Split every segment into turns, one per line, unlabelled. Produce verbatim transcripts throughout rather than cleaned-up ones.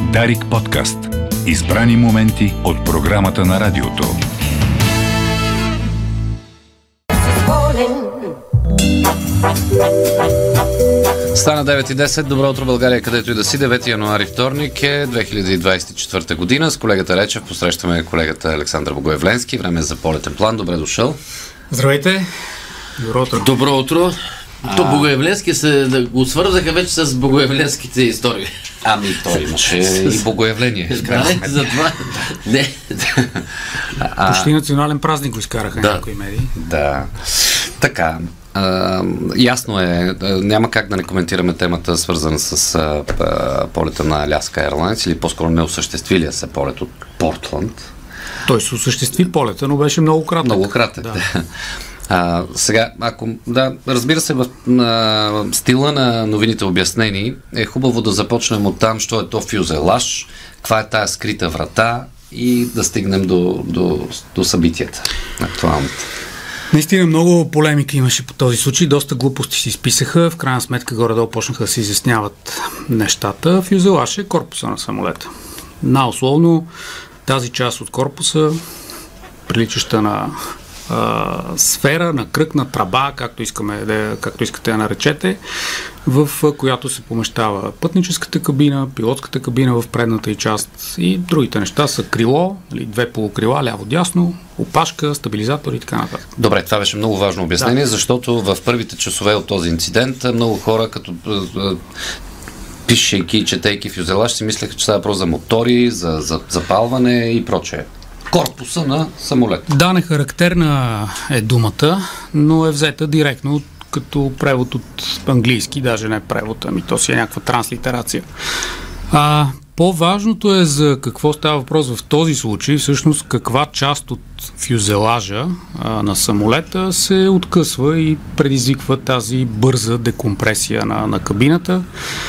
Дарик подкаст. Избрани моменти от програмата на радиото.
Стана девет и десет. Добро утро, България, където и да си. девети януари, вторник е две хиляди двадесет и четвърта година. С колегата Речев посрещаме колегата Александър Богоявленски. Време е за полетен план. Добре дошъл.
Здравейте. Добро утро.
Добро утро. А... То Богоявленски се да го свързаха вече с богоявленските истории.
Ами той имаше и богоявление.
Да, за това. Не.
А... Почти национален празник го изкараха
да.
някои медии.
Да. Така. Uh, ясно е, няма как да не коментираме темата, свързана с uh, uh, полета на Alaska Airlines, или по-скоро неосъществилия се полет от Портланд.
Той се осъществи полета, но беше много кратък.
Много кратък, да. Uh, сега, ако, да, разбира се, в uh, стила на новините обяснени е хубаво да започнем от там, що е то фюзелаж, каква е тая скрита врата и да стигнем до, до, до събитията актуалните.
Наистина много полемика имаше по този случай, доста глупости се изписаха, в крайна сметка горе-долу почнаха да се изясняват нещата. Фюзелаж е корпуса на самолета. Наословно тази част от корпуса, приличаща на а, сфера, на кръг, на тръба, както, искаме да, както искате да наречете, в която се помещава пътническата кабина, пилотската кабина в предната й част и другите неща са крило, две полукрила, ляво-дясно, опашка, стабилизатор и така нататък.
Добре, това беше много важно обяснение, да. Защото в първите часове от този инцидент много хора, като пишейки и четейки фюзелаж, си мислеха, че става въпрос за мотори, за, за запалване и прочее. Корпуса на самолет.
Да, нехарактерна е думата, но е взета директно като превод от английски, даже не превод, ами то си е някаква транслитерация. А по-важното е за какво става въпрос в този случай, всъщност каква част от фюзелажа а, на самолета се откъсва и предизвиква тази бърза декомпресия на, на кабината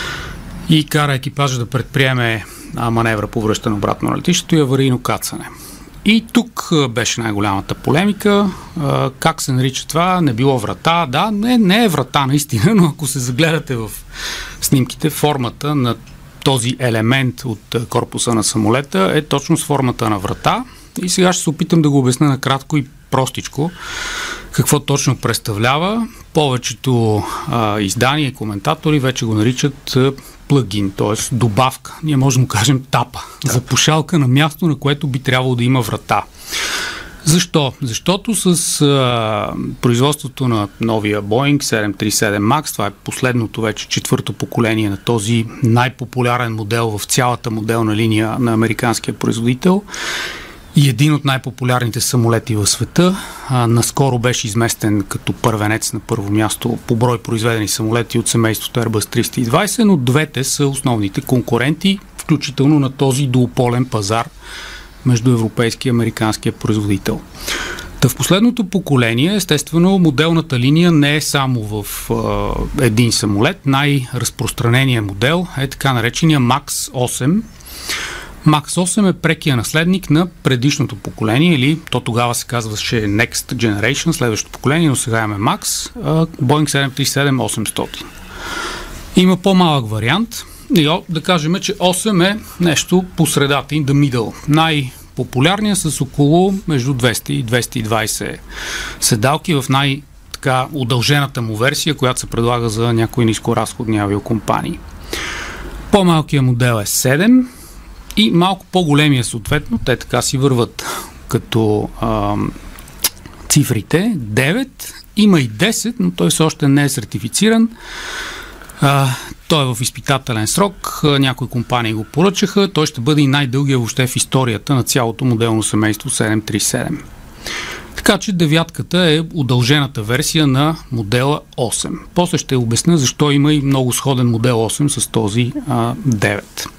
и кара екипажа да предприеме а, маневра по връщане обратно на летището и аварийно кацане. И тук беше най-голямата полемика. Как се нарича това? Не било врата. Да, не, не е врата наистина, но ако се загледате в снимките, формата на този елемент от корпуса на самолета е точно с формата на врата. И сега ще се опитам да го обясня накратко и простичко какво точно представлява. Повечето а, издания и коментатори вече го наричат а, плагин, т.е. добавка. Ние можем да кажем тапа. Да. Запушалка на място, на което би трябвало да има врата. Защо? Защото с а, производството на новия Boeing седем три седем Макс, това е последното вече четвърто поколение на този най-популярен модел в цялата моделна линия на американския производител, и един от най-популярните самолети в света. А, наскоро беше изместен като първенец на първо място по брой произведени самолети от семейството Airbus триста и двадесет, но двете са основните конкуренти, включително на този дуополен пазар между европейския и американския производител. Та в последното поколение, естествено, моделната линия не е само в а, един самолет. Най-разпространеният модел е така наречения Макс осем. Макс осем е прекия наследник на предишното поколение, или то тогава се казваше Next Generation, следващото поколение, но сега имаме Макс, Boeing седем три седем осемстотин. Има по-малък вариант, и да кажем, че осем е нещо по средата, in the middle. Най-популярният с около между двеста и двеста и двадесет седалки в най- така удължената му версия, която се предлага за някои нискоразходни авиокомпании. По-малкият модел е седем, и малко по-големия съответно, те така си върват като а, цифрите, девет, има и десет, но той все още не е сертифициран. А, той е в изпитателен срок, някои компании го поръчаха, той ще бъде и най-дългия въобще в историята на цялото моделно семейство седем три седем. Така че девятката е удължената версия на модела осем. После ще обясня защо има и много сходен модел осем с този а, девет.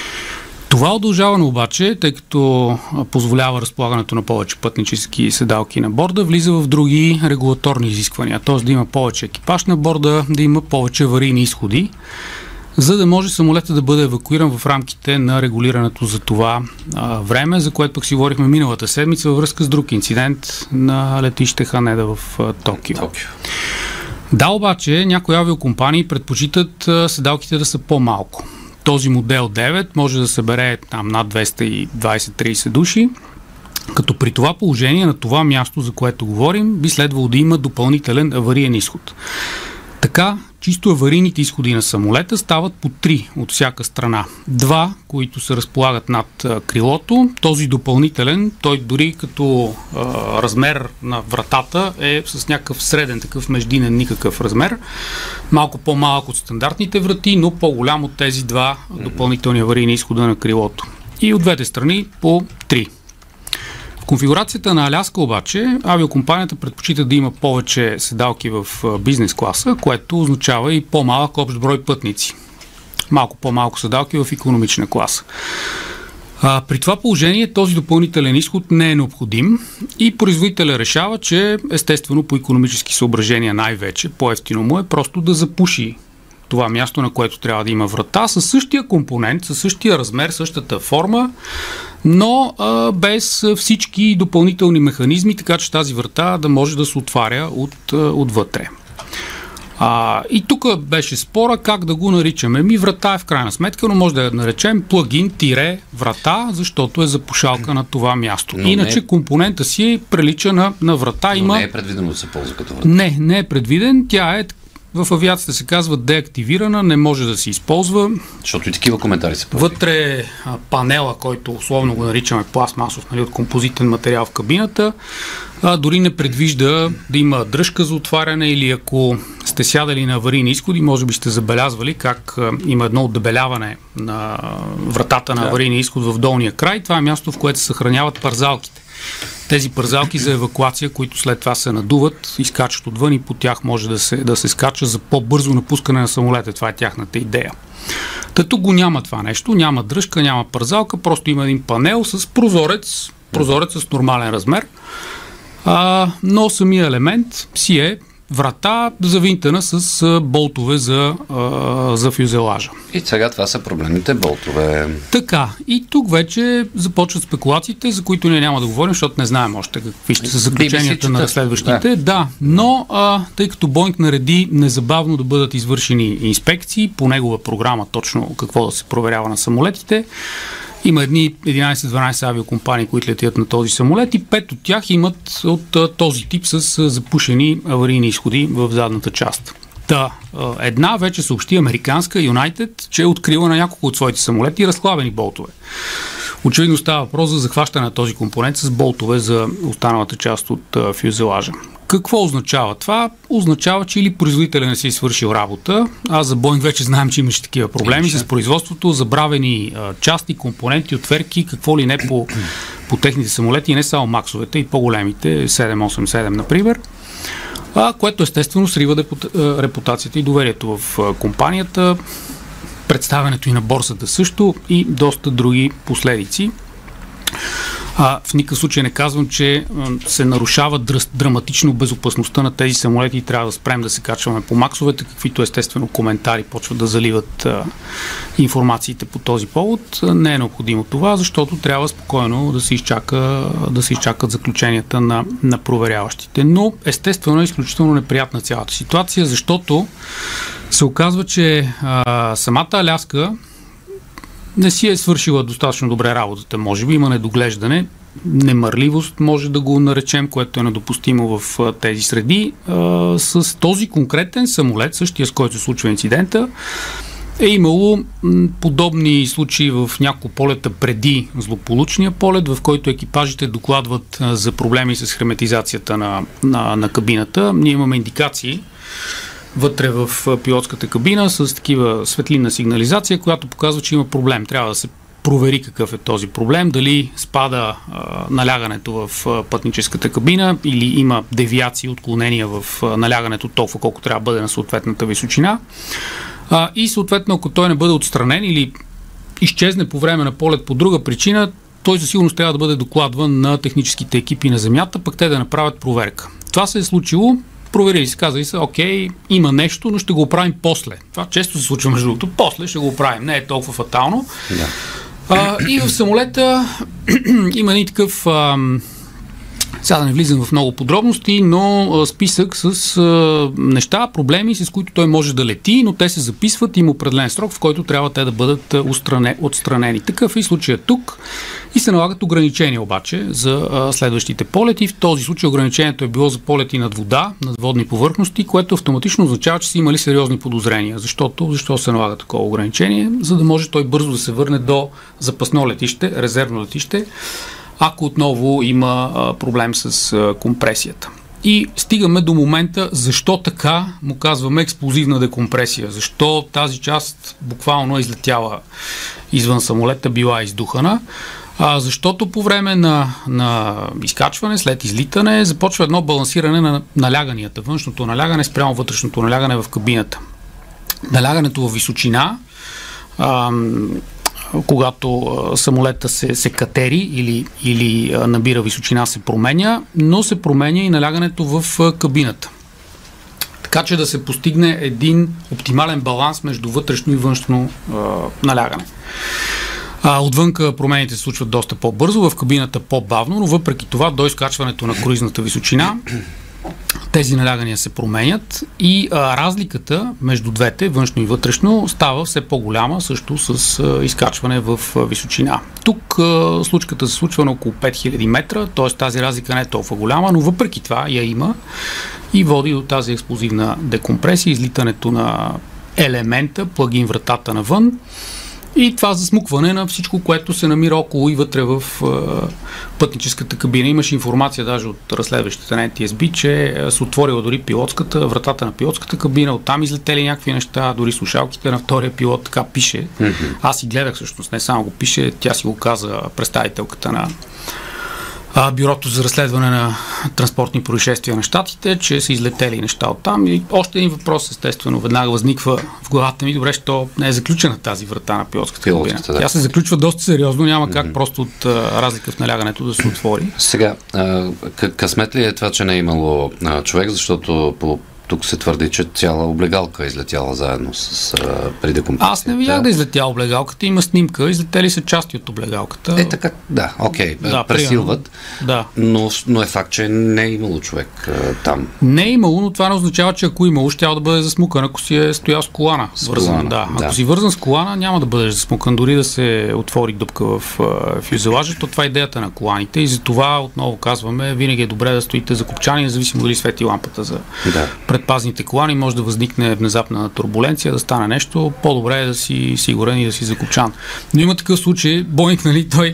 Това удължаване обаче, тъй като позволява разполагането на повече пътнически седалки на борда, влиза в други регулаторни изисквания. Т.е. да има повече екипаж на борда, да има повече аварийни изходи, за да може самолетът да бъде евакуиран в рамките на регулирането за това а, време, за което пък си говорихме миналата седмица във връзка с друг инцидент на летище Ханеда в а, Токио. Токио. Да, обаче някои авиокомпании предпочитат а, седалките да са по-малко. този модел девет може да събере там над двеста и двайсет до трийсет души, като при това положение на това място, за което говорим, би следвало да има допълнителен авариен изход. Така, чисто аварийните изходи на самолета стават по три от всяка страна. Два, които се разполагат над а, крилото. Този допълнителен, той дори като а, размер на вратата е с някакъв среден, такъв междинен никакъв размер. Малко по-малък от стандартните врати, но по-голям от тези два допълнителни аварийни изхода на крилото. И от двете страни по три. В конфигурацията на Аляска обаче авиокомпанията предпочита да има повече седалки в бизнес класа, което означава и по-малък общ брой пътници. Малко по-малко седалки в икономична класа. А, при това положение този допълнителен изход не е необходим и производителя решава, че естествено по икономически съображения най-вече, по-евтино му е просто да запуши това място, на което трябва да има врата, със същия компонент, със същия размер, същата форма, но а, без всички допълнителни механизми, така че тази врата да може да се отваря от, отвътре. А, и тук беше спора как да го наричаме. Ми врата е в крайна сметка, но може да я наречем плагин-врата, защото е запушалка на това място. Но Иначе не... компонента си прилича на, на врата.
Но
има...
не е предвидено да се ползва като врата.
Не, не е предвиден. Тя е в авиацията се казва деактивирана, не може да се използва.
Защото и такива коментари се появят.
Вътре а, панела, който условно го наричаме пластмасов, нали, от композитен материал в кабината, а, дори не предвижда да има дръжка за отваряне или ако сте сядали на аварийни изходи, може би сте забелязвали как а, има едно отдебеляване на вратата на аварийния изход в долния край. Това е място, в което се съхраняват парзалките. Тези парзалки за евакуация, които след това се надуват, изкачат отвън и по тях може да се, да се скача за по-бързо напускане на самолета. Това е тяхната идея. Та тук го няма това нещо, няма дръжка, няма парзалка, просто има един панел с прозорец, прозорец с нормален размер, а, но самия елемент си е врата завинтена с болтове за, а, за фюзелажа.
И сега това са проблемните болтове.
Така, и тук вече започват спекулациите, за които ние няма да говорим, защото не знаем още какви ще са заключенията на разследващите. Да, да, но а, тъй като Боинг нареди незабавно да бъдат извършени инспекции по негова програма, точно какво да се проверява на самолетите, има едни единайсет-дванайсет авиокомпании, които летят на този самолет и пет от тях имат от а, този тип с запушени аварийни изходи в задната част. Та, а, една вече съобщи американска United, че е открила на няколко от своите самолети разхлабени болтове. Очевидно става въпрос за захващане на този компонент с болтове за останалата част от а, фюзелажа. Какво означава това? Означава, че или производителя не си е свършил работа, а за Боинг вече знаем, че имаше такива проблеми Имаше. с производството, забравени а, части, компоненти, отверки, какво ли не по, по техните самолети, и не само максовете, и по-големите, седем осем седем, например, а, което естествено срива депута, репутацията и доверието в а, компанията, представянето и на борсата също и доста други последици. А, в никакъв случай не казвам, че а, се нарушава дръст, драматично безопасността на тези самолети и трябва да спрем да се качваме по максовете, каквито естествено коментари почват да заливат а, информациите по този повод. А, не е необходимо това, защото трябва спокойно да се, изчака, да се изчакат заключенията на, на проверяващите. Но естествено е изключително неприятна цялата ситуация, защото се оказва, че а, самата Аляска не си е свършила достатъчно добре работата. Може би има недоглеждане, немърливост може да го наречем, което е недопустимо в а, тези среди. А, с този конкретен самолет, същия с който се случва инцидента, е имало м, подобни случаи в няколко полета преди злополучния полет, в който екипажите докладват а, за проблеми с херметизацията на, на, на кабината. Ние имаме индикации вътре в пилотската кабина с такива светлинна сигнализация, която показва, че има проблем. Трябва да се провери какъв е този проблем, дали спада а, налягането в а, пътническата кабина или има девиации, отклонения в а, налягането толкова, колко трябва да бъде на съответната височина. А, и съответно, ако той не бъде отстранен или изчезне по време на полет по друга причина, той със сигурност трябва да бъде докладван на техническите екипи на земята, пък те да направят проверка. Това се е случило. Проверили се, казали се, окей, има нещо, но ще го оправим после. Това често се случва между другото. После ще го оправим. Не е толкова фатално. Да. А, и в самолета има един такъв а, Сега да не влизам в много подробности, но а, списък с а, неща, проблеми, с които той може да лети, но те се записват, има определен срок, в който трябва те да бъдат устране, отстранени. Такъв е и случая тук и се налагат ограничения обаче за а, следващите полети. В този случай ограничението е било за полети над вода, над водни повърхности, което автоматично означава, че са имали сериозни подозрения. Защото, защо се налага такова ограничение? За да може той бързо да се върне до запасно летище, резервно летище, ако отново има а, проблем с а, компресията. И стигаме до момента, защо така му казваме експлозивна декомпресия. Защо тази част буквално е излетяла извън самолета, била издухана. А, защото по време на, на изкачване, след излитане, започва едно балансиране на наляганията. Външното налягане спрямо вътрешното налягане в кабината. Налягането в височина, а, когато самолета се, се катери или, или набира височина, се променя, но се променя и налягането в кабината. Така че да се постигне един оптимален баланс между вътрешно и външно а, налягане. А, отвънка промените се случват доста по-бързо, в кабината по-бавно, но въпреки това до изкачването на круизната височина тези налягания се променят и а, разликата между двете, външно и вътрешно, става все по-голяма, също с а, изкачване в а, височина. Тук а, случката се случва на около пет хиляди метра, т.е. тази разлика не е толкова голяма, но въпреки това я има и води до тази експлозивна декомпресия, излитането на елемента, плагин вратата навън. И това засмукване на всичко, което се намира около и вътре в е, пътническата кабина. Имаше информация даже от разследващите на Ен Ти Ес Би, че се отворила дори пилотската, вратата на пилотската кабина, оттам излетели някакви неща, дори слушалките на втория пилот, така пише. Mm-hmm. Аз си гледах всъщност, не само го пише, тя си го каза представителката на а, Бюрото за разследване на транспортни происшествия на щатите, че са излетели неща оттам. И още един въпрос, естествено, веднага възниква в главата ми. Добре, що не е заключена тази врата на пилотската кабина. Да. Тя се заключва доста сериозно, няма как mm-hmm. просто от а, разлика в налягането да се отвори.
Сега, а, късмет ли е това, че не е имало а, човек, защото по тук се твърди, че цяла облегалка е излетяла заедно с а, при декомпресията.
Аз не видях да излетяла облегалката, има снимка, излетели са части от облегалката.
Е, така, да, окей, да, пресилват,
да.
но, но е факт, че не е имало човек а, там.
Не е имало, но това не означава, че ако имало, ще да бъде засмукан, ако си е стоял с колана.
С
вързан,
колана
да.
да.
Ако си вързан с колана, няма да бъдеш засмукан, дори да се отвори дупка в а, фюзелажа, то това е идеята на коланите и за това отново казваме, винаги е добре да стоите закопчани, независимо дали свети лампата за да. предпазните колани. Може да възникне внезапна турбуленция, да стане нещо, по-добре е да си сигурен и да си закопчан. Но има такъв случай, Боинг, нали, той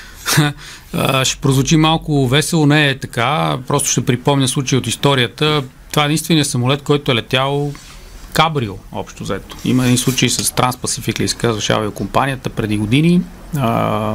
ще прозвучи малко весело, не е така, просто ще припомня случай от историята. Това е единственият самолет, който е летял кабрио, общо взето. Има един случай с Trans-Pacific, ли се казваше авиокомпанията преди години. А,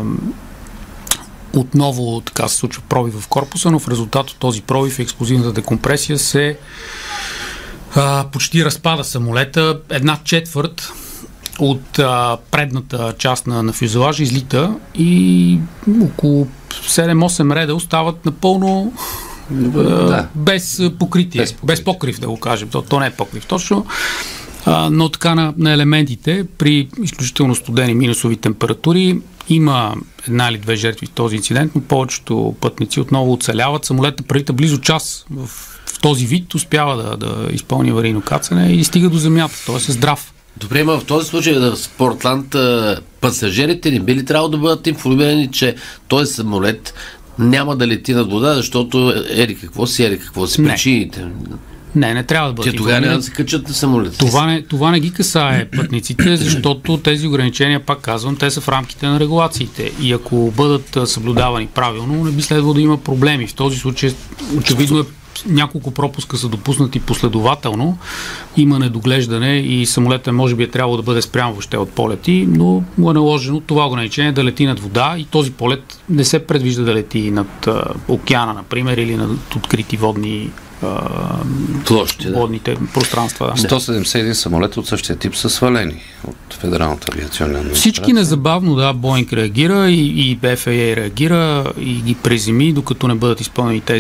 отново така се случва пробив в корпуса, но в резултат от този пробив и експлозивната декомпресия се а, почти разпада самолета. Една четвърт от а, предната част на, на фюзелажа излита и около седем-осем реда остават напълно а, да. без покритие, без, без покрив, да го кажем. То, то не е покрив точно, а, но така на, на елементите при изключително студени минусови температури има една или две жертви в този инцидент, но повечето пътници отново оцеляват. Самолетът прелита близо час в, в този вид, успява да, да изпълни аварийно кацане и стига до земята, т.е. е здрав.
Добре, ма в този случай в Портланд пасажирите не би ли трябвало да бъдат информирани, че този самолет няма да лети над вода, защото ери какво си, ери какво си причините?
Не, не трябва да бъдат.
Те тогава няма да се качат на самолета.
Това не, това не ги касае пътниците, защото тези ограничения, пак казвам, те са в рамките на регулациите. И ако бъдат съблюдавани правилно, не би следвало да има проблеми. В този случай очевидно е няколко пропуска са допуснати последователно, има недоглеждане и самолетът може би е трябвало да бъде спрямо въобще от полети, но му е наложено това ограничение да лети над вода и този полет не се предвижда да лети над а, океана, например, или над открити водни
площи, да.
водните пространства. Да.
сто седемдесет и един самолета от същия тип са свалени от Федералната авиационна администрация.
Всички незабавно, да, Боинг реагира и, и Еф Ей Ей реагира и ги преземи, докато не бъдат изпълнени тези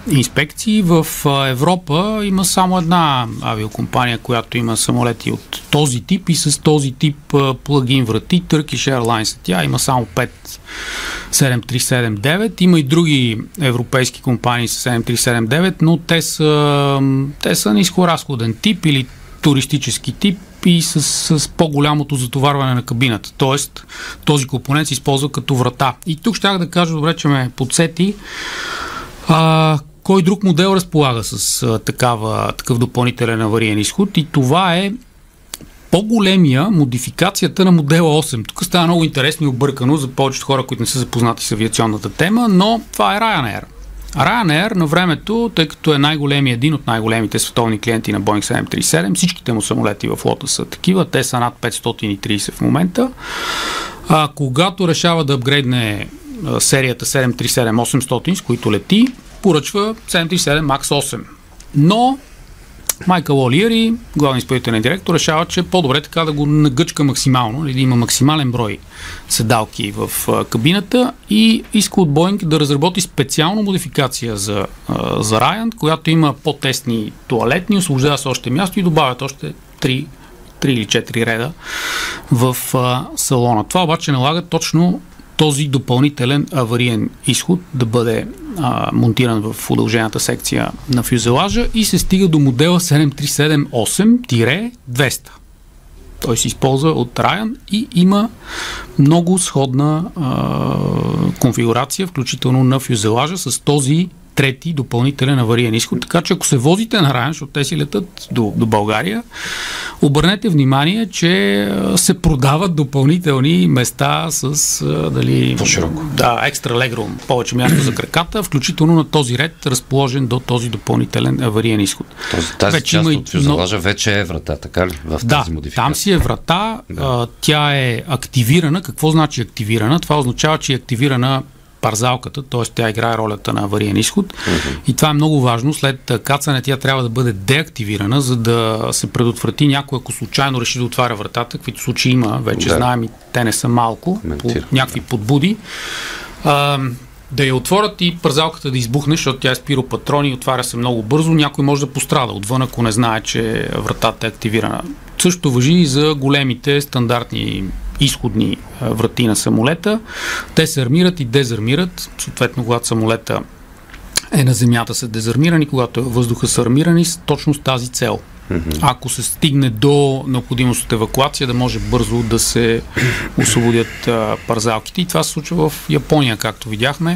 инспекции. В Европа има само една авиокомпания, която има самолети от този тип и с този тип плагин врати. Turkish Airlines. Тя има само пет седем три седем девет. Има и други европейски компании с седем три седем девет, но те са, те са нискоразходен тип или туристически тип и с, с по-голямото затоварване на кабината. Тоест, този компонент се използва като врата. И тук щях да кажа, добре, че ме подсети, а, кой друг модел разполага с а, такава, такъв допълнителен авариен изход, и това е по-големия модификацията на модела осем. Тук става много интересно и объркано за повечето хора, които не са запознати с авиационната тема, но това е Ryanair. Ryanair на времето, тъй като е най-големия, един от най-големите световни клиенти на Boeing седем три седем, всичките му самолети в флота са такива, те са над петстотин и трийсет в момента. А, когато решава да апгрейдне а, серията седем три седем осемстотин, с които лети, поръчва седем три седем макс осем. Но Майкъл Олиери, главен изпълнителен директор, решава, че по-добре така да го нагъчка максимално, или да има максимален брой седалки в а, кабината, и иска от Boeing да разработи специална модификация за, а, за Ryan, която има по-тесни тоалетни, освобождава се още място и добавят още три или четири реда в а, салона. Това обаче налага точно този допълнителен авариен изход да бъде а, монтиран в удължената секция на фюзелажа и се стига до модела седем три седем осем двеста. Той се използва от Ryan и има много сходна а, конфигурация, включително на фюзелажа, с този трети допълнителен авариен изход. Така че ако се возите на Ryan, защото те си летат до, до България, обърнете внимание, че се продават допълнителни места с дали,
по-широко.
Да, екстра легрум, повече място за краката, включително на този ред, разположен до този допълнителен авариен изход.
Този, тази
вече
част
има
от фюзелажа но... вече е врата, така ли? В
да,
тази модификация.
Там си е врата, да. а, тя е активирана. Какво значи активирана? Това означава, че е активирана парзалката, т.е. тя играе ролята на авариен изход. Uh-huh. И това е много важно. След кацане тя трябва да бъде деактивирана, за да се предотврати някой, ако случайно реши да отваря вратата, каквито случаи има, вече да. знаем и те не са малко, Ментира. по някакви да. подбуди. А, да я отворят и парзалката да избухне, защото тя е спиропатрон и отваря се много бързо. Някой може да пострада отвън, ако не знае, че вратата е активирана. Също важи и за големите стандартни изходни врати на самолета. Те се армират и дезармират. Съответно, когато самолета е на земята, са дезармирани, когато е във въздуха, са армирани с точно с тази цел. Mm-hmm. Ако се стигне до необходимост от евакуация, да може бързо да се освободят а, парзалките. И това се случва в Япония, както видяхме,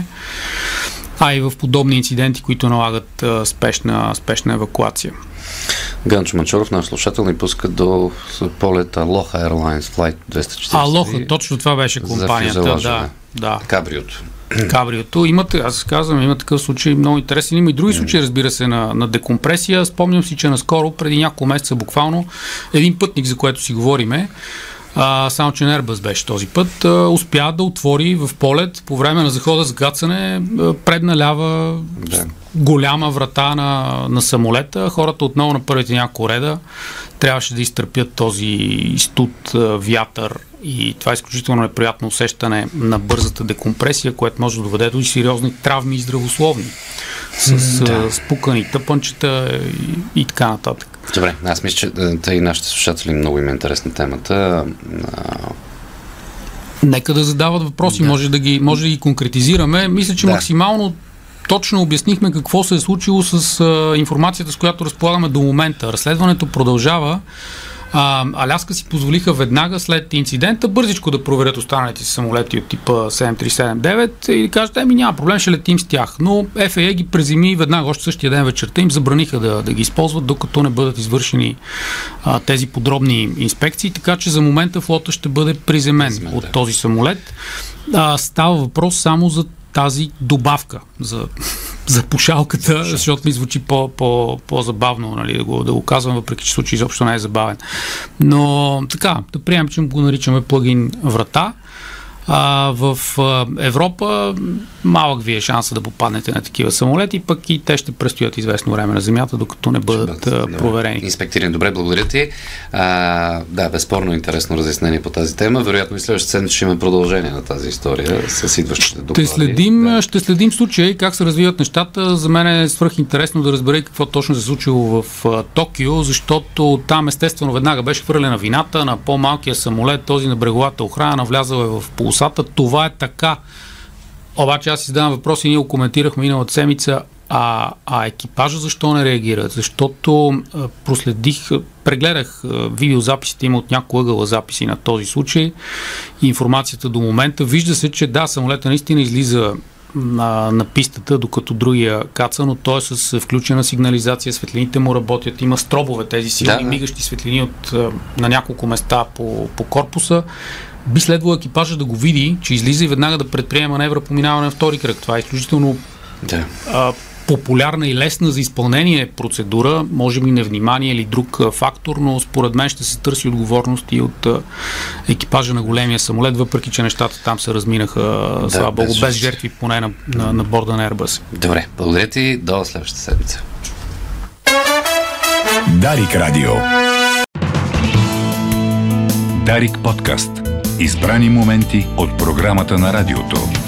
а и в подобни инциденти, които налагат а, спешна, спешна евакуация.
Ганчо Мачоров, наш слушател, ни пуска до полета Aloha Airlines Flight двеста четиридесет и три.
Aloha, точно това беше компанията. Да, да.
Кабриото.
Кабриото. Имате, аз казвам, има такъв случай много интересен. Има и други случаи, разбира се, на, на декомпресия. Спомням си, че наскоро, преди няколко месеца буквално, един пътник, за което си говориме, А, само че на Airbus беше този път, а, успя да отвори в полет по време на захода за гацане предна лява да. голяма врата на, на самолета. Хората отново на първите няколко реда трябваше да изтърпят този студ, вятър и това е изключително неприятно усещане на бързата декомпресия, което може да доведе до сериозни травми и здравословни с да. спукани тъпънчета и, и така нататък.
Добре, аз мисля, че тъй нашите слушатели много им е интересна темата.
Нека да задават въпроси, да. Може, да ги, може да ги конкретизираме. Мисля, че да. максимално точно обяснихме какво се е случило с а, информацията, с която разполагаме до момента. Разследването продължава. А, Аляска си позволиха веднага след инцидента бързичко да проверят останалите самолети от типа седем три седем девет и да кажат, еми няма проблем, ще летим с тях. Но Еф Ей Ей ги преземи веднага, още същия ден вечерта им забраниха да, да ги използват, докато не бъдат извършени а, тези подробни инспекции, така че за момента флота ще бъде приземен Зме, от този самолет. А, става въпрос само за тази добавка за, за пушалката, защото ми звучи по, по, по-забавно, нали, да, го, да го казвам, въпреки че случай изобщо не е забавен. Но така, да приемем, че го наричаме плагин врата. А в а, Европа малък ви е шанса да попаднете на такива самолети, пък и те ще престоят известно време на Земята, докато не бъдат, бъдат а, проверени.
Инспектирани. Добре, благодаря ти. А, да, безспорно интересно разяснение по тази тема. Вероятно и следващата седмица ще има продължение на тази история с идващите доклади.
Ще следим,
да.
ще следим случая и как се развиват нещата. За мен е свръхинтересно да разбера какво точно се е случило в а, Токио, защото там естествено веднага беше хвърлена вината на по-малкия самолет, този на бреговата охрана, навлязал е в полосата. Това е така. Обаче аз си задавам въпрос и ние го коментирахме миналата седмица, а, а екипажа защо не реагират? Защото а, проследих, прегледах а, видеозаписите, има от няколко ъгъла записи на този случай и информацията до момента. Вижда се, че да, самолета наистина излиза на, на пистата, докато другия каца, но той е с включена сигнализация, светлините му работят, има стробове, тези силни
да, да.
мигащи светлини от, на няколко места по, по корпуса. Би следвало екипажа да го види, че излиза и веднага да предприема маневра по минаване на втори кръг. Това е изключително
да.
а, популярна и лесна за изпълнение процедура, може би невнимание или друг а, фактор, но според мен ще се търси отговорност и от а, екипажа на големия самолет, въпреки че нещата там се разминаха, да, слава богу, без, без жертви, поне на, на, на борда на Airbus.
Добре, благодаря ти, до следващата седмица.
Дарик Радио. Дарик подкаст. Избрани моменти от програмата на радиото.